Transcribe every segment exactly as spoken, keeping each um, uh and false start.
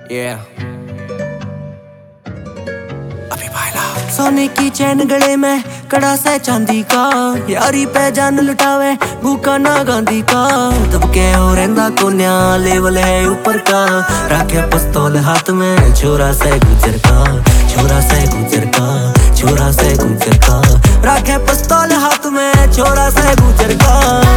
Yeah. अभी भाईला सोने की चैन गले में कड़ा से चांदी का, यारी पे जान लुटावे भूखा ना गांधी का। तब के हो रहंदा कोन्या लेवल है ऊपर का, रखे पिस्तौल हाथ में छोरा से गुजर का, छोरा से गुजर का, छोरा से गुजर का। रखे पिस्तौल हाथ में छोरा से गुजर का।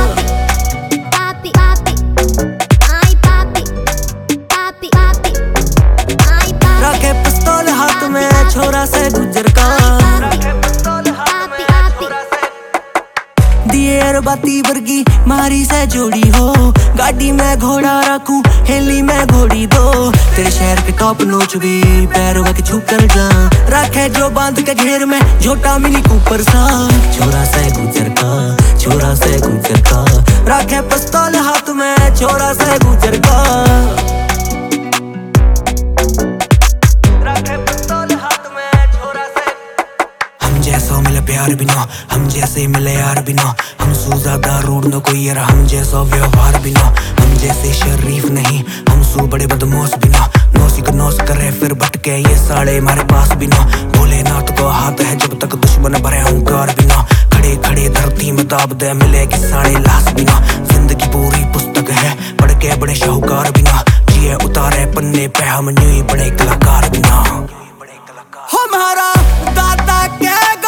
रखे पिस्तौल हाथ में छोरा से गुजर का। दिए अरबाती वर्गी मारी से जोड़ी हो, गाड़ी में घोड़ा रखूं हेली में घोड़ी दो। तेरे शहर के टॉप नोच भी पैरों के छू कर जा, रखे जो बांध के घेर में झोटा मिनी कूपर सा। छोरा से गुजर का, छोरा से गुजर का। रखे पिस्तौल हाथ में छोरा से गुजर का। जैसा मिले प्यार बिना, हम जैसे मिले यार बिना। हम सू ज्यादा रूड न कोई यार, हम जैसा व्यवहार बिना। हम जैसे शरीफ नहीं, हम सू बड़े बदमाश बिना। नौसी को नौस करे फिर भटके ये साले हमारे पास बिना। भोलेनाथ को हाथ है जब तक दुश्मन भरे अहंकार बिना। खड़े खड़े धरती में दाब दे मिलेगी साढ़े लाश बिना। जिंदगी पूरी पुस्तक है पढ़ के बड़े शाहूकार बिना। जिए उतारे पन्ने पे हम न्यू बड़े कलाकार बिना। हमारा दादा के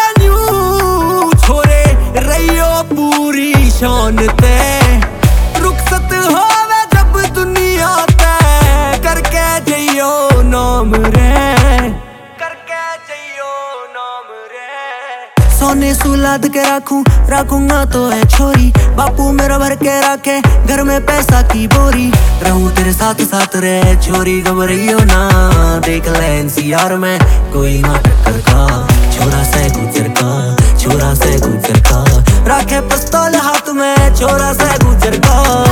छोरे रहियो पूरी शान ते, रुखसत होवे जब दुनिया ते। करके जइयो नाम रे, करके जइयो नाम रे। सोने सुलाद के रखूं रखूंगा तो है छोरी, बापू मेरा भर के रखे घर में पैसा की बोरी। रहूं तेरे साथ साथ रे छोरी घबराइयो ना, देख ले एनसीआर में कोई ना टक्कर का। छोरा से गुजर का, छोरा से गुजर का। रखे पिस्तौल हाथ में छोरा से गुजर का।